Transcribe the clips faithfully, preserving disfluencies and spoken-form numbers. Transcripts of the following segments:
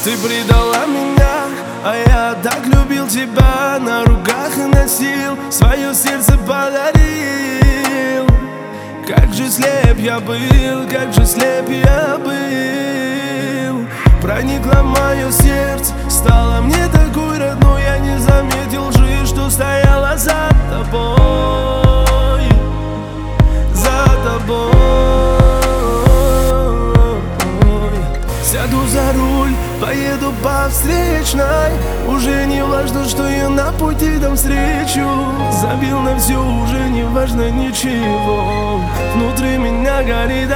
Ты предала меня, а я так любил тебя. На руках и носил, свое сердце подарил. Как же слеп я был, как же слеп я был. Проникла в мое сердце, стала мне такой родной. Я не заметил лжи, что стояла за тобой, за тобой. Сяду за руль, поеду по встречной. Уже не важно, что я на пути там встречу. Забил на все, уже не важно ничего. Внутри меня горит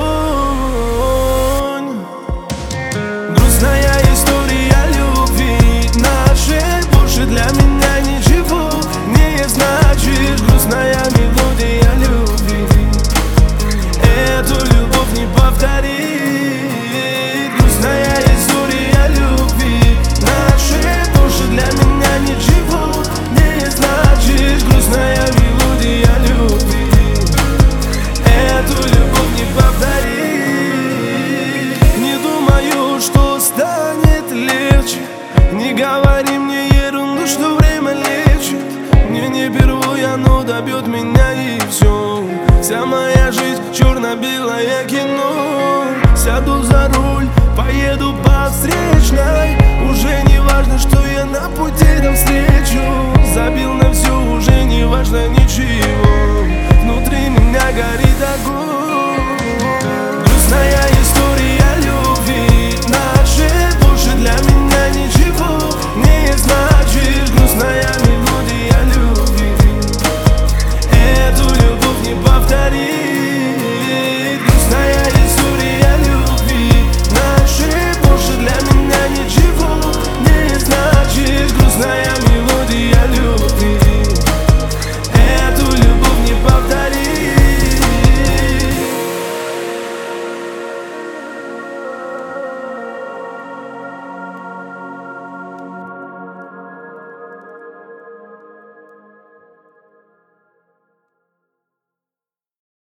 огонь. Грустная история любви нашей больше для меня ничего не значит. Грустная мелодия любви эту любовь не повторит. Грустная история любви нашей больше для меня ничего не значит. Грустная мелодия любви эту любовь не повторит. Не думаю, что станет легче. Не говори мне ерунду, что время лечит. Мне не впервые оно добьет меня и все. Вся моя жизнь черно-белое кино. Сяду за руль,